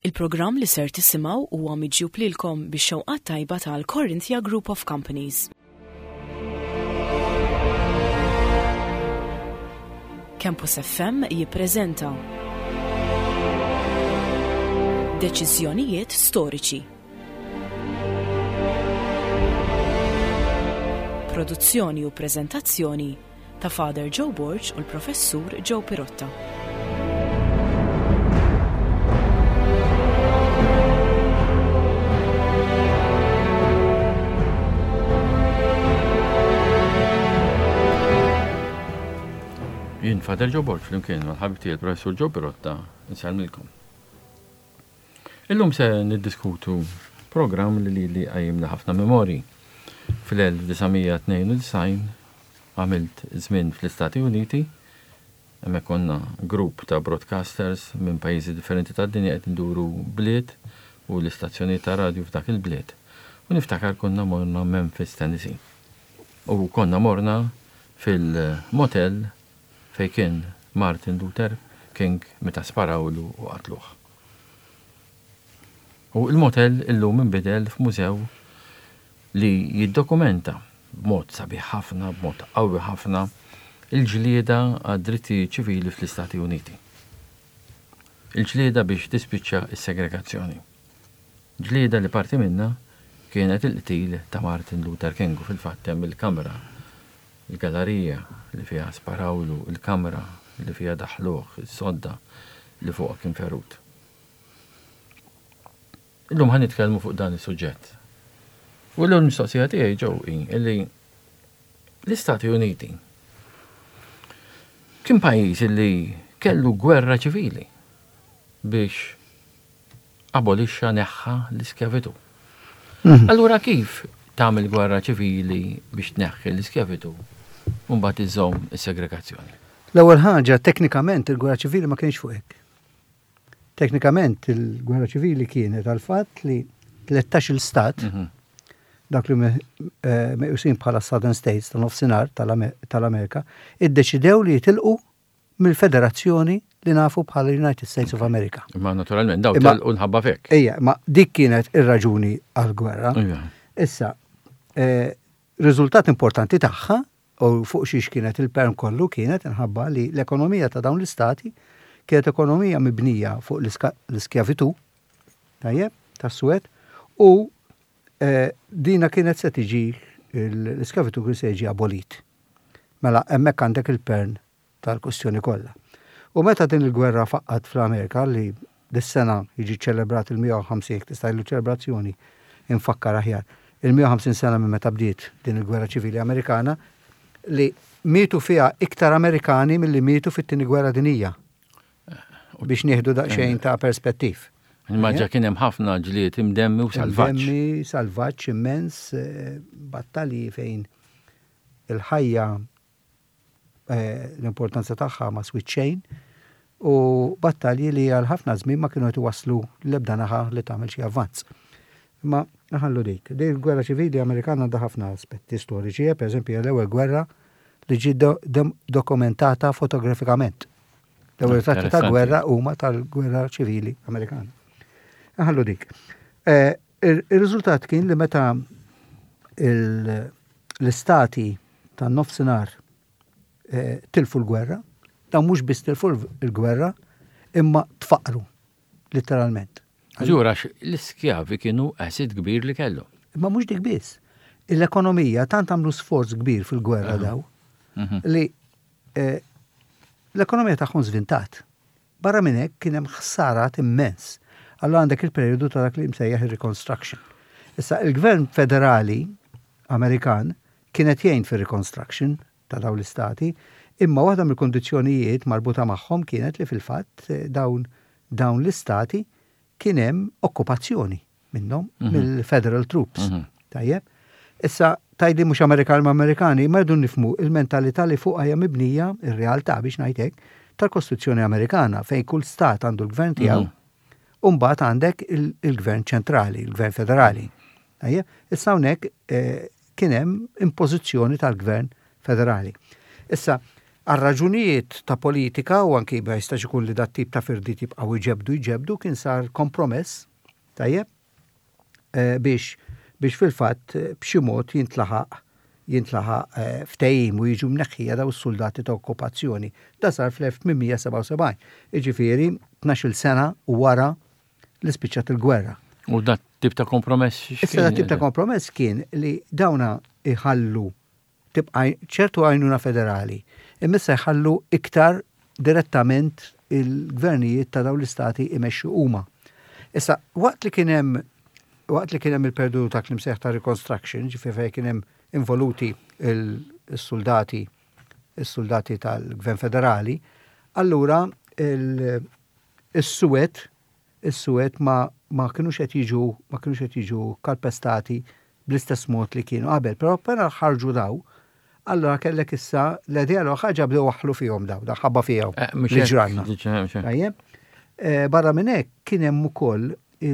Il-programm li ser tisimgħu huwa miġjub lilkom bix-xewqat tajba tal-Corinthia Group of Companies. Campus FM jippreżenta Deċiżjonijiet storiċi. Produzzjoni u preżentazzjoni ta' Father Joe Borg u l-Professur Joe Pirotta. Jien Father Joe Borg flimkien mal-ħabib tiegħi il-Professur Joe Pirotta nsalmilkom. Illum se niddiskutu programm li qajjimna ħafna memorji. Fil-1992 għamilt żmien fl-Istati Uniti, hemmhekk konna grupp ta' broadcasters minn pajjiżi differenti tad-dinja qed nduru bliet u l-istazzjonijiet ta' radju f'dak il-bliet. U niftakar konna morna Memphis, Tennessee. U konna morna fil-motel fej kien Martin Luther King meta sparawlu u qatluh. U il-motel illum inbidel f'mużew li jiddokumenta b'mod sabiħ ħafna, b'mod qawwi ħafna il-ġlieda għad-dritti ċivili fl-Istati Uniti. Il-ġlieda biex tispiċċa s-segregazzjoni. Ġlieda li parti minna kienet il-qtil ta' Martin Luther King u fil-fatt hemm il-kamra, il-gallerija li fiha sparawlu, il-kamra li fiha daħluh, is-sodda li fuq kien ferut. Illum ħan nitkellmu fuq dan is-suġġett. U l-mistoqsija tiegħi ġew illi l-Istati Uniti kien pajjiż li kellu gwerra ċivili biex abolixxa neħħa l-iskjavitu. Allura kif tagħmel gwerra ċivili biex tneħħi l-iskjavitu u mbagħad iżżomm is-segregazzjoni? L-ewwel ħaġa teknikament il-gwerra ċivili ma kienx fuq hekk. Teknikament il-gwerra ċivili kienet għal-fatt li 13 stat dak li meqjusin bħala Southern States tan-nofsinhar tal-Amerika iddeċidew li jitilqu mill-federazzjoni li nafu bħala United States of America. Ma naturalment daw tilqu nħabba fek. Ejja, ma dik kienet ir-raġuni għall-gwerra. Issa, riżultat importanti tagħha u fuq xiex kienet il-perm kollu kienet inħabba li l-ekonomija ta' dawn l-istati kienet ekonomija mibnija fuq l-iskjavitu, tajjeb, tas-Suwed, u dina kienet se tiġi l-iskjavitu kien se jiġi abolit. Mela hemmhekk għandek il-pern tal-kwestjoni kollha. U meta din il-gwerra faqqat fl-Amerika li dis-sena jiġi ċelebrat il-150 tista' jlu ċelebrazzjoni infakkar aħjar. Il-150 sena minn meta bdiet din il-gwerra ċivili Amerikana li mietu fiha iktar Amerikani milli mietu fit-tieni gwerra dinija. Biex nieħdu daqsxejn ta' perspettiv. Immaġġa kien hemm ħafna ġlied imdemmi u salvaġġ. Imdemmi, salvaġġ immens, battalji fejn il-ħajja l-importanza tagħha ma switchejn u battalji li għal ħafna żmien ma kienu qed iwasslu l-ebda naħa li tagħmel xi avvanz. Ma naħallu dik. Dik il-gwerra ċivili Amerikana għandha ħafna aspetti storiċi, pereżempju l-ewwel gwerra li ġiet dokumentata fotografikament. L-ewwel tratti ta' gwerra huma tal-gwerra ċivili Amerikana. Naħallu dik. Ir-riżultat kien li meta l-istati tan-nofsinhar tilfu l-gwerra, dawn mhux biss tilfu l-gwerra, imma tfaqru letteralment. Ġura l-iskjavi kienu asid kbir li kellu. Imma mhux dik biss. L-ekonomija tant għamlu sforz kbir fil-gwerra daw li l-ekonomija tagħhom żvintat. Barra minn hekk kien hemm ħsarat immens. Allura għandek il-perjodu ta' dak li msejjaħ ir-reconstruction. Issa il-Gvern Federali Amerikan kienet jgħin fir-reconstruction ta' dawn l-istati, imma waħda mill-kondizzjonijiet marbuta magħhom kienet li fil-fatt dawn l-istati kien hemm okkupazzjoni minnhom mill-Federal Troops. Tajjeb? Issa tajdi mhux Amerikani ma rridu nifhmu il-mentalità li fuqha hija mibnija ir-realtà biex ngħidlek tal-Kostituzzjoni Amerikana fejn kull stat għandu l-gvern tiegħu u mbagħad għandek il-gvern ċentrali, il-gvern federali. Tajjeb? Issa hawnhekk kien hemm impożizzjoni tal-gvern federali. Issa Għal-raġunijiet ta' politika u anki ba jistax ikun li dat tip ta' firdi tibqgħu jġebdu kien sar kompromess, tajjeb, biex fil-fatt b'xi mod jintlaħaq ftehim u jiġu mneħħija daw is-soldati ta' okkupazzjoni. Da sar fl-1877, jiġifieri 12 sena wara li spiċċat il-gwerra. U dat tip ta' kompromess? Issa dat tip ta' kompromess kien li dawna iħallu tibqa' ċertu għajnuna federali, imissa jħallu iktar direttament il-gvernijiet ta' dawn l-istati imexxu huma. Issa waqt li kien hemm il-perdu ta' klim seħħ ta' reconstruction, ġifieri kien hemm involuti il-soldati tal-Gvern Federali, allura is-Suwed ma kienux qed jiġu kalpestati bl-istess mod li kienu qabel, però appena ħarġu daw, allura kellek issa l-idea ħaġa bdew waħlu fihom daw, ħabba fihom li ġranna. Tajjeb. Barra minn hekk kien hemm ukoll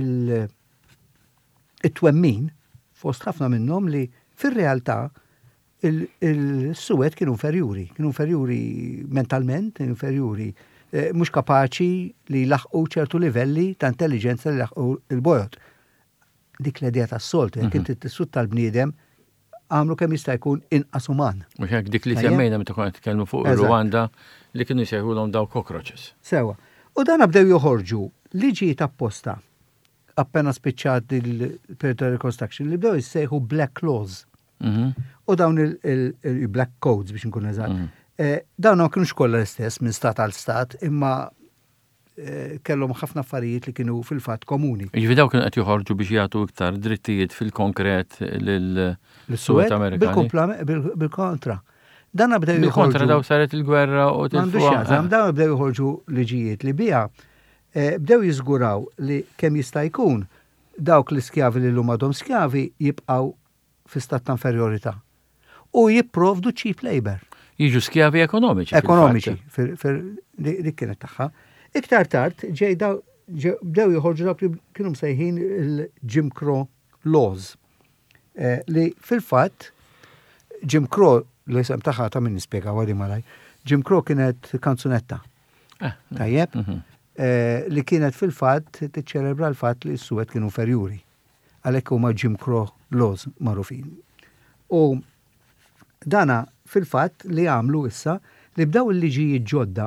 it-twemmin fost ħafna minnhom li fir-realtà il-Suwed kienu inferjuri mentalment, inferjuri mhux kapaċi li laħqu ċertu livelli ta' intelligenza li laħqu il-bojot. Dik l-idea tas-solt, jekk inti tissut tal-bniedem għamlu kemm jista' jkun inqas uman. U hekk dik li semmejna meta kont nitkellmu fuq ir-Rwanda li kienu jsejħulhom daw cockroaches. Sewa. U dan bdew joħorġu liġijiet apposta appena spiċċat il-period reconstruction li bdew jissejħu black laws. U dawn il-black codes biex nkun eżatt. Dawn ma kienux kollha l-istess minn stat għal stat, imma kellhom ħafna affarijiet li kienu fil-fatt komuni. Jiġifieri daw kienu qed joħorġu biex jagħtu iktar drittijiet fil-konkret lill-Suwed Amerikani. Bil-kontra. Dan bdew joħorġu. Bil-kontra daw saret il-gwerra u tilfuha. Dawn bdew joħorġu liġijiet li biha bdew jiżguraw li kemm jista' jkun dawk l-iskjavi li huma għadhom skjavi jibqgħu fi stat ta' inferjorità u jipprovdu cheap labor. Jiġu skjavi ekonomiċi. Ekonomiċi, dik kienet tagħha. Iktar tard bdew joħorġu dawk li kienu msejħin il-Jim Crow laws. Li fil-fatt Jim Crow l-isem tagħha ta' min nispjega għadi malaj. Jim Crow kienet kanzunetta. Tajjeb? Li kienet fil-fatt tiċċelebra l-fatt li s-Suwed kienu ferjuri. Għalhekk huma Jim Crow laws magħrufin. U dana fil-fatt li għamlu issa li bdaw il-liġijiet ġodda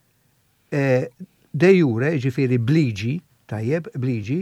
de jure, ġifieri bliġi, tajjeb, bliġi,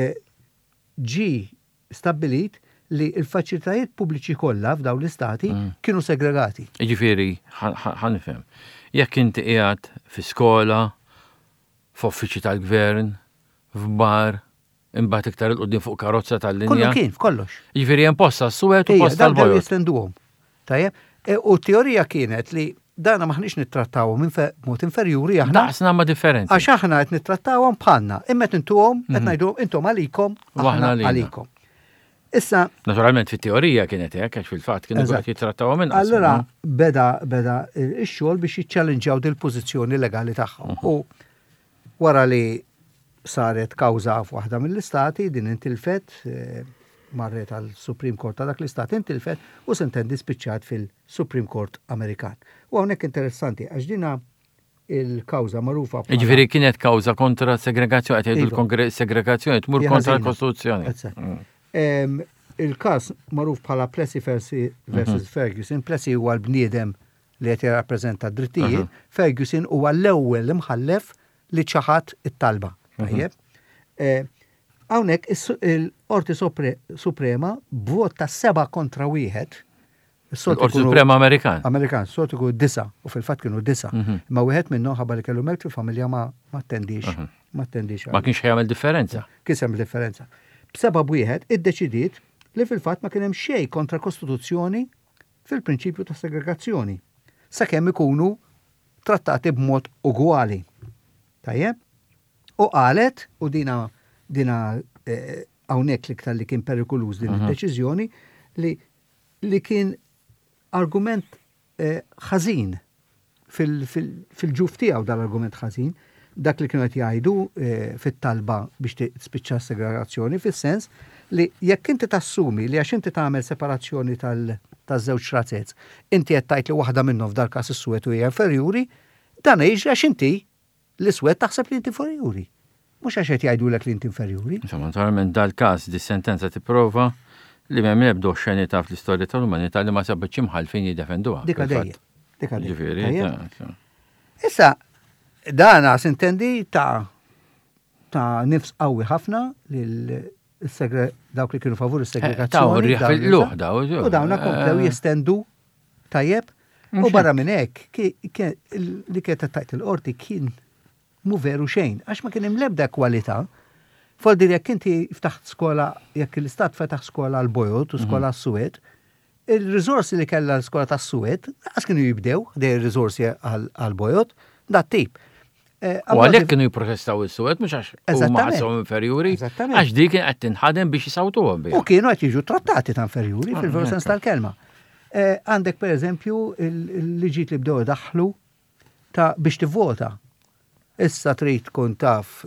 ġi stabbilit li l-faċilitajiet pubbliċi kollha f'dawn l-istati kienu segregati. Ġifieri, ħanifhem. Jekk inti qiegħed fi skola, f'uffiċċji tal-gvern, f'bar, imbagħad iktar il-qudiem fuq karozza tal-linja. Kollu kien, f'kollox. Jiġifieri hemm posta s-Suwed u posta tal-bojot. Jistenduhom. Tajjeb? U teorija kienet li dana maħniex nittrattawhom mod inferjuri aħna. Daqsna ma differenti. Għax aħna qed nittrattawhom bħalna, imma intuhom qed ngħidulhom intom għalikom, aħna għalikom. Issa naturalment fit-teorija kienet hekk għax fil-fatt kienu qed jittrattawhom minn allura beda x-xogħol biex jiċċallenġjaw dil-pożizzjoni legali tagħhom. U wara li saret kawża f'waħda mill-istati din intilfet marret għal Supreme Court ta' dak l-istat intilfet u sentendi spiċċat fil-Supreme Court Amerikan. U hawnhekk interessanti għax dina il-kawża magħrufa. Jiġifieri kienet kawża kontra segregazzjoni qed jgħidu segregazzjoni tmur kontra l-Kostituzzjoni. Il-każ magħruf bħala Plessy versus Ferguson. Plessy huwa l-bniedem li qed jirrappreżenta d-drittijiet, Ferguson huwa l-ewwel imħallef li ċaħat it-talba. Tajjeb. Hawnhekk il-Qorti Suprema b'vot ta' 7 kontra 1. Il-Qorti Suprema Amerikan, sort ikun 9 u fil-fatt kienu 9. Ma wieħed minnhom ħabba li kellu mewt fil-familja ma attendix. Ma kienx jagħmel differenza. Kien jagħmel differenza. B'7-1 iddeċidiet li fil-fatt ma kien hemm xejn kontra Kostituzzjoni fil-prinċipju ta' segregazzjoni. Sakemm ikunu trattati b'mod ugwali. Tajjeb? U qalet, u dina hawnhekk l-iktar li kien perikoluż din id-deċiżjoni li kien argument ħażin fil-ġuf tiegħu dal-argument ħażin, dak li kienu qed jgħidu fit-talba biex tispiċċa segregazzjoni fis-sens li jekk inti tassumi li għax inti tagħmel separazzjoni taż-żewġ razzezz, inti qed tgħid li waħda minnhom f'dal każ is-suwed hija inferjuri, dan jiġri għax inti l-iswed taħseb li inti inferjuri. Mhux għax qed jgħidulek li inti inferjuri. Insomma, naturalment dal-każ dis-sentenza tipprova li m'hemm nebdu xenità fl-istorja tal-umanità li ma sabitx imħalfin jiddefenduha. Dik għadejja. Ġifieri. Issa, dana sintendi ta' nifs qawwi ħafna dawk li kienu favur is-segregazzjoni. Ta' fil-luħ daw. U dawna komplew jistendu tajjeb. U barra minn hekk li kienet tajt il-qorti kien mu veru xejn, għax ma kien hemm l-ebda kwalità. Foldi jekk inti ftaħt skola, jekk l-istat fetaħ skola għal-Bojot u skola għas-Suwed, il-riżorsi li kellha l-skola tas-Suwed, għas kienu jibdew dej ir-riżorsi għal-Bojot, dat tip. U għalhekk kienu jipprotestaw is-Suwed mhux għax huma ħasshom inferjuri, għax dik kien qed tinħadem biex jisawtuhom. U kienu qed jiġu trattati ta' inferjuri fil-veru sens tal-kelma. Għandek per eżempju il-liġijiet li bdew daħlu biex tivvota. Issa trid tkun taf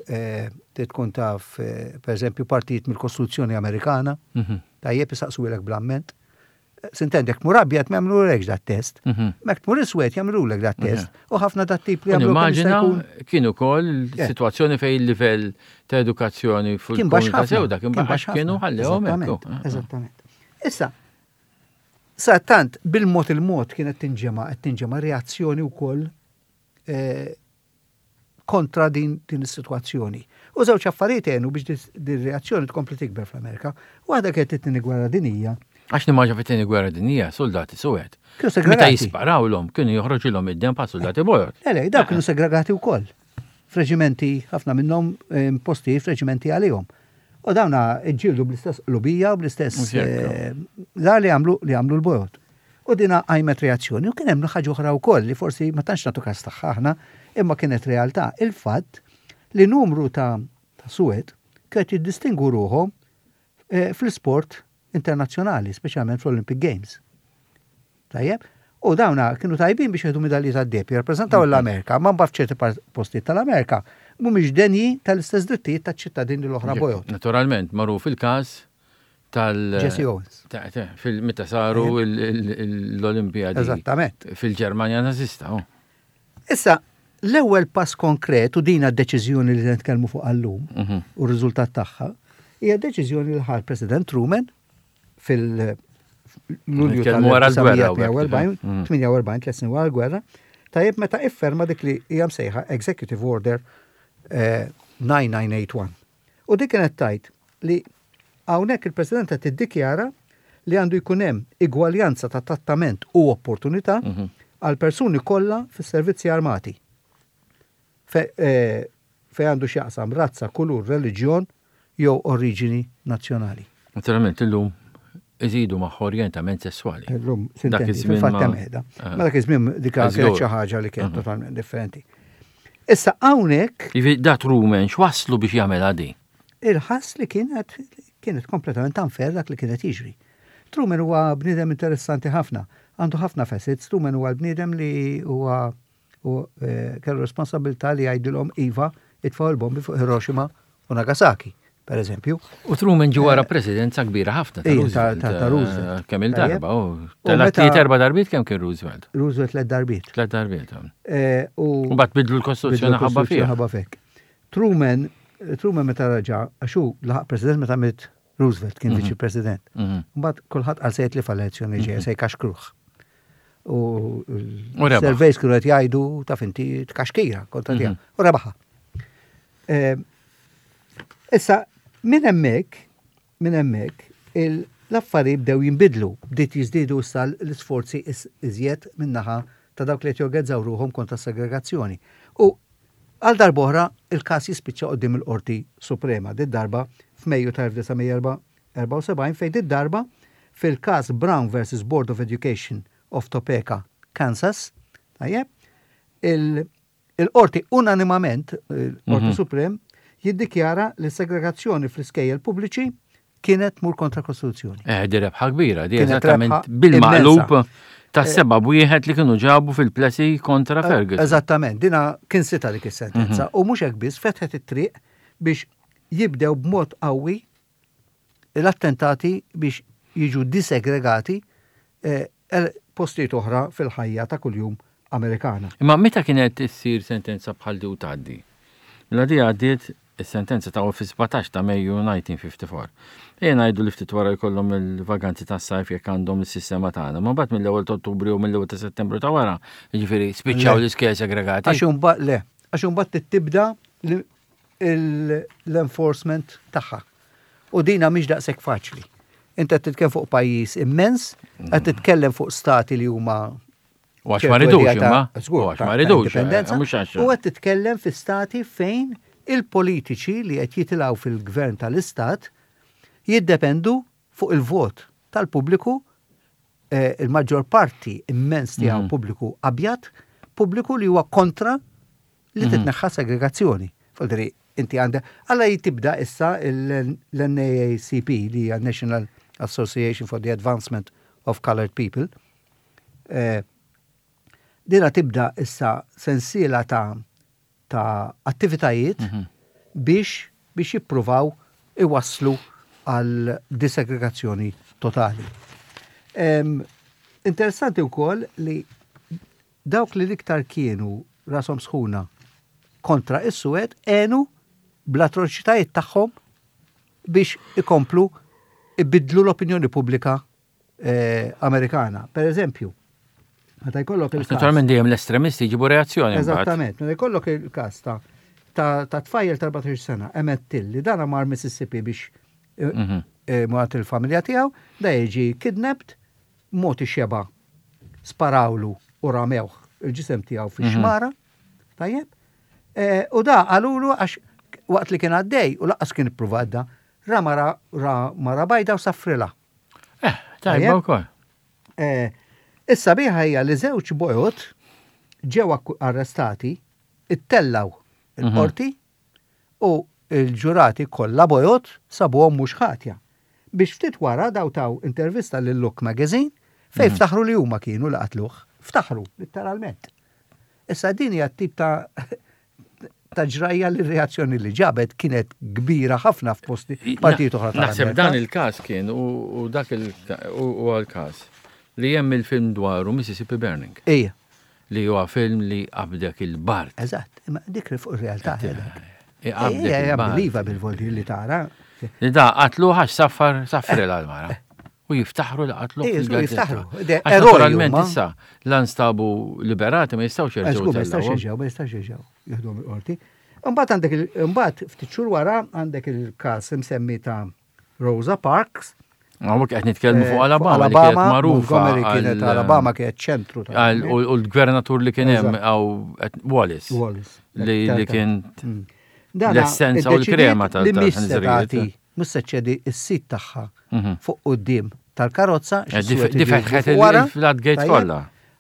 per eżempju partijiet mill-Kostituzzjoni Amerikana, tajjeb isaqsulek bl-amment. Sintendek murabbjat ma jagħmlulek dat test, mek tmur iswed jagħmlulek dat test, u ħafna dat tip li jagħmlu. Immaġina kienu wkoll sitwazzjoni fejn il-livell ta' edukazzjoni fil-komunità sewda kien baxx kienu ħallehom hekk. Eżattament. Issa, sa tant bil-mod il-mod kienet tinġema reazzjoni wkoll kontra din is-sitwazzjoni. U żewġ affarijiet għenu biex din reazzjoni tkompli tikber fl-Amerika. Waħda kienet it-tieni gwerra dinjija. Għax nimmaġa fit-tieni gwerra dinjija, soldati Suwed. Meta jisparawlhom, kienu joħroġilhom id-dem pa' soldati Bojot. Daw kienu segregati wkoll. F'reġimenti, ħafna minnhom posti f'reġimenti għalihom. U dawna ġildu bl-istess lubija u bl-istess li għamlu l-Bojot. U dina għajmet reazzjoni. U kien hemm ħaġa oħra wkoll li forsi ma tantx nagħtu każ tagħha aħna, imma kienet realtà. Il-fatt li numru ta' Suwed kienet jiddistingu ruhom fl-isport internazzjonali, speċjalment fl-Olympic Games. Tajjeb? U dawna kienu tajbin biex jieħdu medalji tad-deb, jirrappreżentaw l-Amerika, ma mbagħad f'ċerti postijiet tal-Amerika mhumiex denji tal-istess drittijiet taċ-ċittadini l-oħra Bojot. Naturalment, marru fil-każ Jesse Owens. Meta saru l-Olimpjadi. Eżattament. Fil-Ġermanja nazista. Issa, l-ewwel pass konkret u dina d-deċiżjoni li nitkellmu fuq għallum u r-riżultat tagħha hija deċiżjoni li ħal President Truman fil-Lulju tal-1948, 3 snin wara l-gwerra, tajjeb meta ifferma dik li hija msejħa Executive Order 9981. U dik kienet tajt li hawnhekk il-President qed iddikjara li għandu jkun hemm igwaljanza ta' trattament u opportunità għal persuni kollha fis-servizzi armati. Fej għandu x'jaqsam razza, kulur, reliġjon jew oriġini nazzjonali. Naturalment illum iżidu ma' orientament sessuali. Illum sintendi fil-fatt meda. Ma dak iż-żmien dik kienet xi ħaġa li kienet totalment differenti. Issa hawnhekk da Truman x'waslu biex jagħmel għadi? Il-ħass li kienet kompletament unfair dak li kienet jiġri. Truman huwa bniedem interessanti ħafna, għandu ħafna facets. Truman huwa l-bniedem li huwa kellu responsabilità li jgħidilhom iva itfgħu l-bombi fuq Hiroshima u Nagasaki, per eżempju. U Truman ġi wara presidenza kbira ħafna ta' Roosevelt. Kemm il-darba, tal-attijiet 4 darbiet kemm kien Roosevelt? Roosevelt 3 darbiet. 3 darbiet. U bad bidlu l-Kostituzzjoni ħabba fiha. Truman meta raġa, għaxu laħaq president meta mit Roosevelt kien viċi president. Mbagħad kulħadd għal sejt li fal-elezzjoni ġejja se jkaxkruh. U l-surveys kienu qed jgħidu taf inti tkaxkira kontra tiegħu. U rebaħa. Issa minn hemmhekk l-affarijiet bdew jinbidlu, bdiet jiżdiedu issa l-isforzi iżjed min-naħa ta' dawk li qed jorganizzaw ruhom kontra segregazzjoni. U għal darbohra il-każ jispiċċa qudiem il-Qorti Suprema darba f'Mejju ta' 1974 fejn darba fil-każ Brown versus Board of Education of Topeka, Kansas, tajjeb, il-Qorti unanimament, il-Qorti Suprem, jiddikjara li segregazzjoni fl-iskejjel pubbliċi kienet mur kontra Kostituzzjoni. Di rebħa kbira, di eżattament bil-maqlub ta' sebab wieħed li kienu ġabu fil-plesi kontra Ferguson. Eżattament, dina kien sita dik is-sentenza. U mhux hekk biss fetħet it-triq biex jibdew b'mod qawwi l-attentati biex jiġu disegregati postijiet oħra fil-ħajja ta' kuljum Amerikana. Imma meta kienet issir sentenza bħal di u tgħaddi? Mela di għaddiet is-sentenza ta' fi 17 ta' Mejju 1954. Ngħidu li ftit wara jkollhom il-vaganzi tas-sajf jekk għandhom is-sistema tagħna. Ma mbagħad mill-ewwel ta' Ottubru u mill-ewwel ta' Settembru ta' wara, jiġifieri spiċċaw l-iskejjel segregati. Għax imbagħad tibda l-enforcement tagħha. U dina mhix daqshekk faċli. Inta titkellem fuq pajjiż immens, qed titkellem fuq stati li huma Għax ma ridux, għax ma ridux, u qed titkellem fi stati fejn il-politiċi li qed jitilgħu fil-gvern tal-istat jiddependu fuq il-vot tal-pubbliku, il-maġġor parti immens tiegħu pubbliku abjad, pubbliku li huwa kontra li titneħħa segregazzjoni. Fodri, inti għandek, għalla jitibda issa l-NAACP li hija National Association for the Advancement of Colored People. Dina tibda issa sensiela ta' attivitajiet biex jippruvaw iwasslu għal disegregazzjoni totali. Interessanti wkoll li dawk li liktar kienu rasom sħuna kontra is-Suwed għenu bl-atroċitajiet tagħhom biex ikomplu ibidlu l-opinjoni pubblika Amerikana. Per eżempju, meta jkollok il-każ. Naturalment dejjem l-estremisti jġibu reazzjoni. Eżattament, meta jkollok il-każ ta' tfajjel ta' 14 sena, Emmett Till, li dana mar Mississippi biex muħat il-familja tiegħu, da jiġi kidnapped, moti xeba, sparawlu u ramewħ il-ġisem tiegħu fi xmara, tajjeb, u da għalulu għax waqt li kien għaddej u laqqas kien ipprovadda, mara bajda u saffrila. Tajba wkoll. Issa biħajja li żewġ bojot ġew arrestati, ittellaw il-qorti u il-ġurati kollha bojot sabuhom mhux ħatja. Biex ftit wara daw taw intervista lil Look Magazine fejn ftaħru li huma kienu li qatluh. Ftaħru, literalment. Issa din hija tip ta' ġrajja li reazzjoni li ġabet kienet kbira ħafna f'posti partijiet oħra tal-Amerika. Naħseb dan il-każ kien u dak il-każ li hemm il-film dwaru Mississippi Burning. Ejja. Li huwa film li qabdek il-bart. Eżatt, imma dik fuq ir-realtà ħedek. Ejja, biliva bil-volti li tara. Li da qatlu ħax saffar l-almara. U jiftaħru li qatlu. Jiftaħru. Naturalment issa l-anstabu liberati ma jistgħux jerġgħu. Ma jistax jerġgħu. Jaħdhom il-qorti. Imbagħad ftit xhur wara għandek il-każ imsemmi ta' Rosa Parks. Għawek qed nitkellmu fuq Alabama li kienet magħrufa. Alabama kienet ċentru. U l-gvernatur li kien hemm Wallace. Li kien l-essenza u l-krema tal-ħanżirijiet. Mus seċċedi s-sit tagħha fuq quddiem tal-karozza. Difetħet il-flatgate kollha.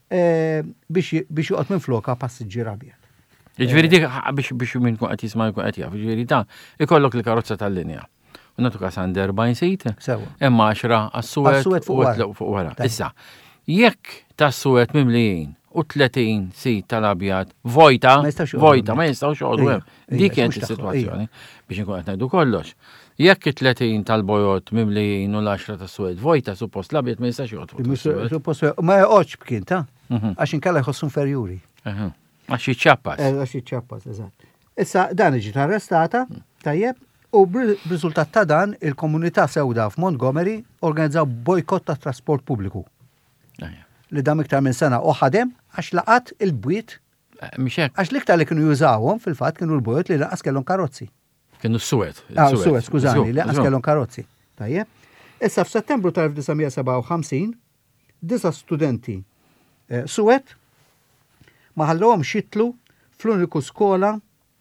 Biex joqgħod minn floka passiġġier abjad. Jiġifieri dik biex min kun qed jisma' jkun qed jaf. Jiġifieri ta' ikollok il-karozza tal-linja. U natu kas għandi 40 sit. Imma 10 għas-Suwed fuq wara. Issa, jekk tas-Suwed mimlijin u 30 sit tal-abjad vojta ma jistgħux joqgħdu hemm. Dik kienet is-sitwazzjoni biex inkun qed ngħidu kollox. Jekk 30 tal-bojot mimlijin u l-10 tas-Suwed vojta suppost l-abjad ma jistax joqgħod. Ma joqgħodx bkien ta' għax inkella jħossu inferjuri. Għax jiċċappas. Għax jiċċappas, eżatt. Issa dan ġiet arrestata, tajjeb, u b'riżultat ta' dan il-komunità sewda f'Montgomery organizzaw bojkott ta' trasport pubbliku. Li dam iktar minn sena u ħadem għax laqat il-bwiet. Għax l-iktar li kienu jużawhom fil-fatt kienu l-bojot li laqas kellhom karozzi. Kienu s-Suwed. Suwed, skużani, li laqas kellhom karozzi. Tajjeb. Issa f'Settembru tal-1957 9 studenti Suwed ma ħallhom xitlu fl-uniku skola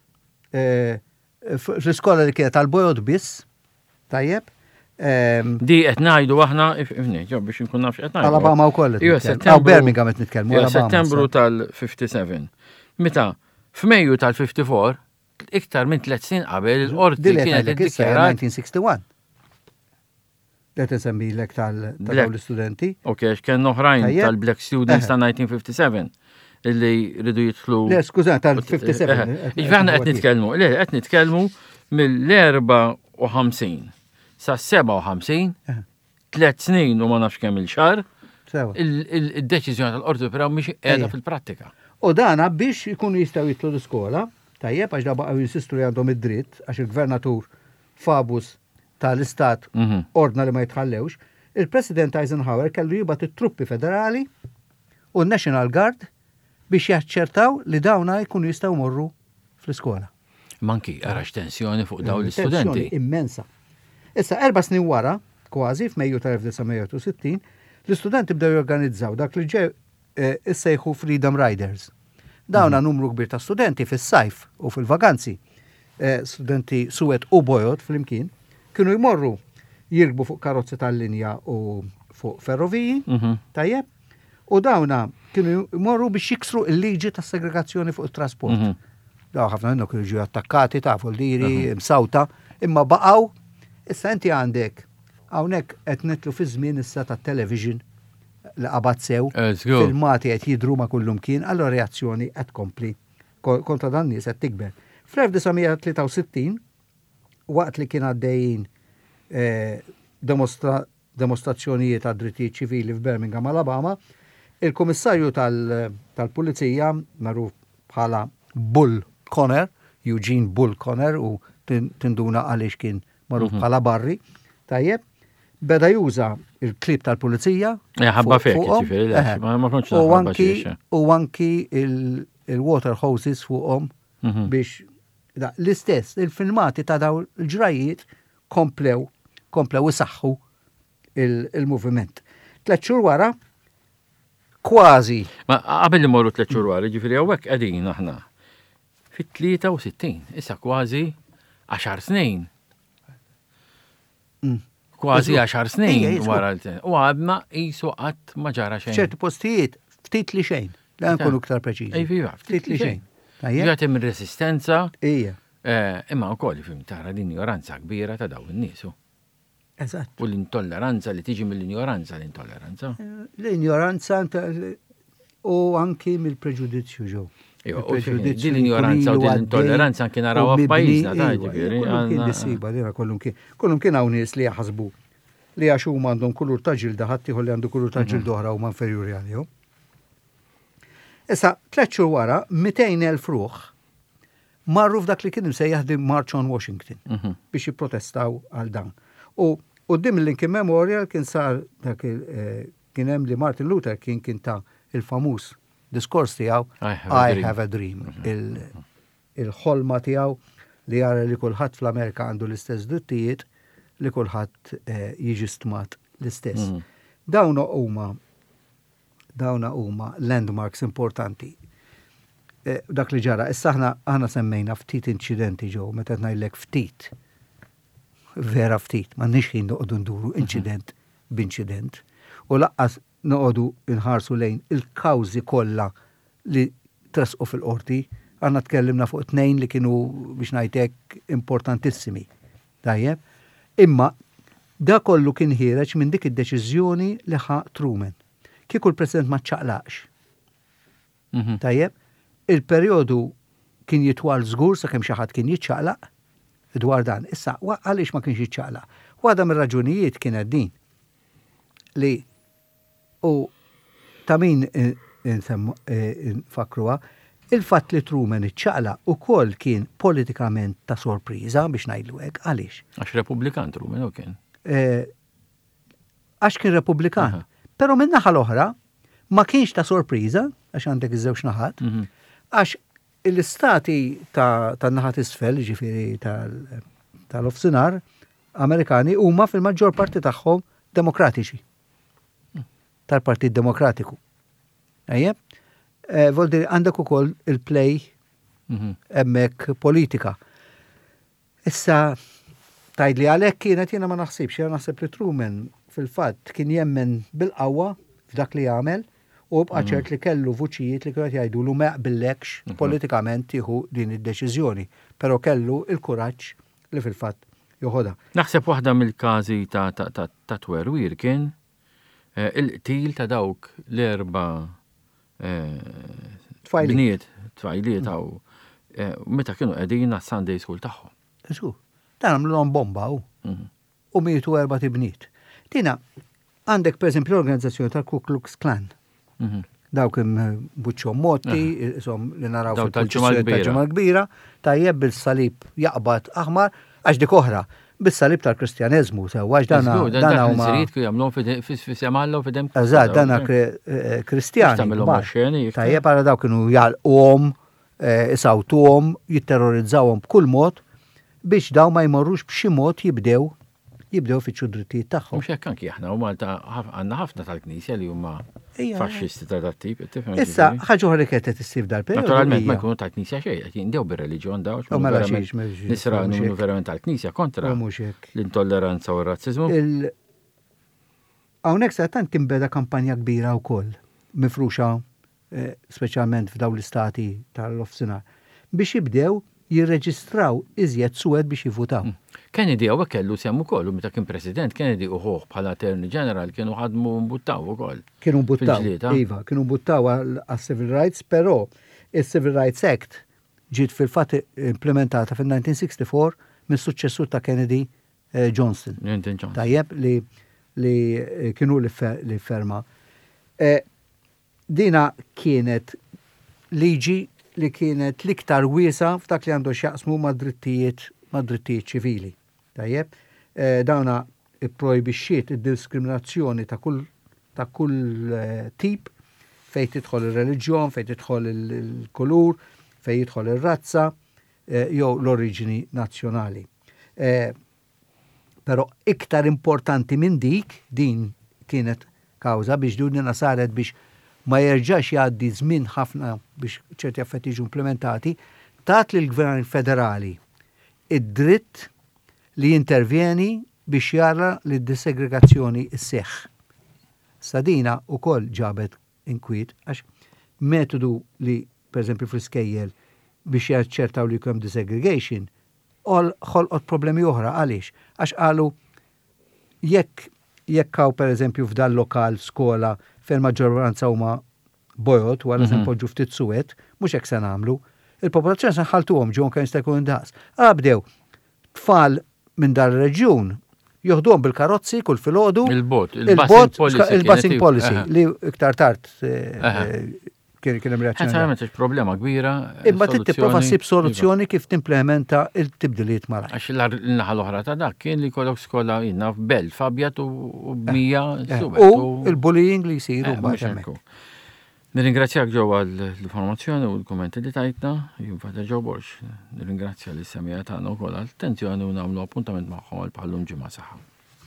fl-iskola li kienet tal-bojot biss, tajjeb. Di qed ngħidu aħna biex inkun nafx qed ngħidu. Alabama wkoll. Birmingham qed nitkellmu. Settembru tal-57. Meta f'Mejju tal-54 iktar minn 3 snin qabel il-qorti kienet iddikjarat 1961. Qed insemmilek tal-istudenti. Ok, kien oħrajn tal-Black Students ta' 1957. Illi ridu jitħlu. Le, skużan, tal-57. Iġvaħna qed nitkellmu mill-54 sa' 57, 3 snin u ma nafx kemm il-xar, il-deċiżjoni tal-qorti però mhix qiegħda fil-prattika. U dana biex ikunu jistgħu jitlu l-iskola, tajjeb għax da baqgħu jinsistu li għandhom id-dritt għax il-gvernatur Fabus tal-istat ordna li ma jitħallewx, il-President Eisenhower kellu jibgħat it-truppi federali u n-National Guard biex jaċċertaw li dawna jkunu jistgħu morru fl-iskola. Manki għarax tensjoni fuq dawn l-istudenti. Tensjoni immensa. Issa 4 snin wara, kważi f'Mejju tal-1960, l-istudenti bdew jorganizzaw dak li ġew issejħu Freedom Riders. Dawna numru kbir ta' studenti fis-sajf u fil-vaganzi, studenti Suwed u Bojot fl-imkien, kienu jmorru jirgbu fuq karozzi tal-linja u fuq ferroviji, tajjeb, u dawna kienu jmorru biex jiksru il-liġi ta' segregazzjoni fuq il-trasport. Daw ħafna minnu kienu ġew attakkati ta' foldiri, msawta, imma baqgħu issa inti għandek hawnhekk qed nitlu fi żmien issa tat-television li qabad sew, filmati qed jidru ma' kullum kien, allura reazzjoni qed kompli kontra dan nies qed tikber. Fl-1963 waqt li kien għaddejjin demostrazzjonijiet għad drittijiet ċivili f'Birmingham, Alabama, il-Kummissarju tal-Pulizija magħruf bħala Bull Conner, Eugene Bull Conner, u tinduna għaliex kien magħruf bħala Barri, tajjeb, beda juża il-klip tal-Pulizija. Ħabba fek, u anki il-water hoses fuqhom biex l-istess, il-filmati ta' daw il-ġrajiet komplew isaħħu il-moviment. 3 xhur wara, kważi. Ma qabel li morru 3 xhur wara, ġifieri hawnhekk qegħdin aħna fit-63, issa kważi 10 snin. Kważi 10 snin wara u għadna qisu qatt ma ġara xejn. ċerti postijiet ftit li xejn, la nkunu iktar preċiżi. Ftit li xejn. Ġat hemm resistenza. Ija. Imma wkoll fim tara l-injoranza kbira ta' dawn in-niesu. Eżatt. U l-intolleranza li tiġi mill-injoranza l-intolleranza. L-injoranza u anki mill-preġudizzju ġew. Din l-injoranza u din l-intolleranza anki narawha f'pajjiżna ta' ġifieri. Kollum kien hawn nies li jaħsbu li għax huma għandhom kulur ta' ġilda ħadd ieħor li għandu kulur ta' ġilda oħra huma inferjuri għalihom. Issa 3 xhur wara 200,000 ruħ marru f'dak li kien imsejjaħ di March on Washington biex jipprotestaw għal dan. U qudiem il-Lincoln Memorial kien sar dak kien hemm li Martin Luther King kien ta' il-famuż diskors tiegħu I have a dream. Il-ħolma tiegħu li jara li kulħadd fl-Amerika għandu l-istess drittijiet li kulħadd jiġi stmat l-istess. Dawna huma landmarks importanti. Dak li ġara, issa aħna semmejna ftit inċidenti ġew, meta ngħidlek ftit. Vera ftit, ma nix ħin noqogħdu nduru inċident b'inċident. U laqqas noqogħdu nħarsu lejn il-kawżi kollha li tresqu fil-qorti, għandna tkellimna fuq 2 li kienu biex ngħidlek importantissimi. Tajjeb? Imma da kollu kien ħireġ minn dik id-deċiżjoni li ħa Truman. Kieku l-President ma ċċaqlaqx. Tajjeb? Il-perjodu kien jitwal żgur sakemm xi ħadd kien jiċċaqlaq dwar dan. Issa, għaliex ma kienx jiċċaqlaq? Waħda mir-raġunijiet kienet din li u ta' min nfakruha, il-fatt li Truman iċċaqlaq ukoll kien politikament ta' sorpriża biex ngħidlu hekk. Għaliex? Għax Repubblikan Truman u kien. Għax kien Repubblikan. Però minn naħa l-oħra ma kienx ta' sorpriża għax għandek iż-żewġ naħat, għax l-istati ta' naħat isfel, ġifieri tal-ofsinar Amerikani huma fil-maġġor parti tagħhom demokratiċi. Tal-Partit Demokratiku. Ejjeb? Voldi għandek ukoll il-play hemmhekk politika. Issa tgħidli għalhekk kienet jiena ma naħsibx, jiena naħseb li Truman fil-fatt kien jemmen bil-qawwa f'dak li jagħmel u bqa' ċert li kellu vuċijiet li kienu jgħidulu ma jaqbillekx politikament jieħu din id-deċiżjoni, però kellu il-kuraġġ li fil-fatt joħodha. Naħseb waħda mill-każi ta' twerwir kien il-qtil ta' dawk l-4 bniet tfajliet għaw meta kienu qegħdin għas-Sunday School tagħhom. Dan għamlulhom bomba u mietu 4 bniet. Tina, għandek per esempio l-organizzazzjoni tal-Ku Klux Klan. Dawk buċċom motti, li naraw tal-ġimgħa kbira, tajjeb bil-salib jaqbad aħmar, għax dik oħra, bis-salib tal-Kristjaneżmu, għax dana huma. Eżatt, dana Kristjani. Tajjeb għara dawk kienu jalquhom, isawtuhom, jitterrorizzawhom b'kull mod biex daw ma jmorrux b'xi mod jibdew fiċċu drittijiet tagħhom. Mhux hekk anki aħna huma għandna ħafna tal-Knisja li huma faxxisti ta' dat-tip. Issa ħaġa oħra qed issir dal-perjodu. Naturalment ma jkunu tal-Knisja xejn, qed jindew bir-reliġjon daw. Nisra numru verament tal-Knisja kontra l-intolleranza u r-razziżmu. Hawnhekk sa tant tinbeda kampanja kbira wkoll mifruxa speċjalment f'dawn l-istati tal-ofsinhar biex jibdew jirreġistraw iżjed suwed biex jivvutaw. Kennedy għawek kellu semmu kollu, meta kien president, Kennedy uħuħ bħala Attorney General kienu ħadmu mbuttaw u koll. Kienu mbuttaw għal-Civil Rights, pero il-Civil Rights Act ġiet fil-fat implementata fil-1964 mis-suċċessur ta' Kennedy Johnson. Tajjeb li kienu li ferma. Dina kienet liġi li kienet liktar wiesa f'dak li għandu xaqsmu ma' drittijiet ċivili. Tajjeb, dawna ipprojbixxiet id-diskriminazzjoni ta' kull tip fejn tidħol ir-reliġjon, fejn tidħol il-kulur, fejn jidħol ir-razza jew l-oriġini nazzjonali. Però iktar importanti minn din kienet kawża biex duna saret biex ma jerġax jgħaddi żmien ħafna biex ċerti affarijiet jiġu implementati, tat li l-Gvern Federali id-dritt li jintervjeni biex jara li d-desegregazzjoni isseħħ. Sadina ukoll ġabet inkwiet għax metodu li pereżempju fl-iskejjel biex jaċċertaw li jkun desegregation ħolqot problemi oħra għaliex għax qalu jekk hawn pereżempju f'dan lokal skola fejn maġġoranza huma bojot wara se npoġġu ftit suwed, mhux hekk se nagħmlu. Il-popolazzjoni se nħaltuhom ġew kemm jista' jkun daqs. Bdew tfal minn dar ir-reġjun joħduhom bil-karozzi kull filgħodu. Il-busing policy li iktar tard kien hemm reazzjoni. Ħadd problema kbira. Imma tipprova ssib soluzzjoni kif timplementa l-tibdiliet mara. Għax l-naħa l-oħra ta' dak kien li kollok skola jinna f'Bell f'Abjad u b'Mija subet. U il-bullying li jsiru hemmhekk. Nirringrazzjak ġew għall-informazzjoni u l-kummenti li tajtna, jien Father Joe Borch. Nirringrazzja l-issemija tagħna wkoll għall-attenzjoni u nagħmlu appuntament magħhom għal bħallum ġimgħa saħħa.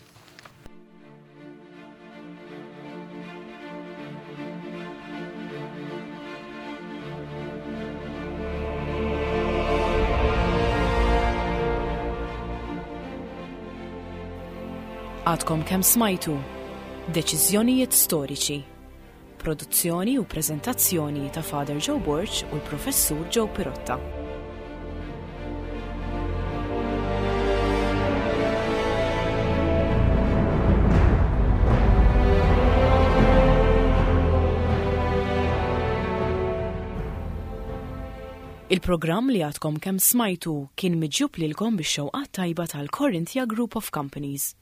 Għadkom kemm smajtu Deċiżjonijiet Storiċi. Produzzjoni u preżentazzjoni ta' Father Joe Borch u l-Professur Joe Pirotta. Il-programm li għadkom kemm smajtu kien miġjub lilkom bix-xewqat tajba tal-Corinthia Group of Companies.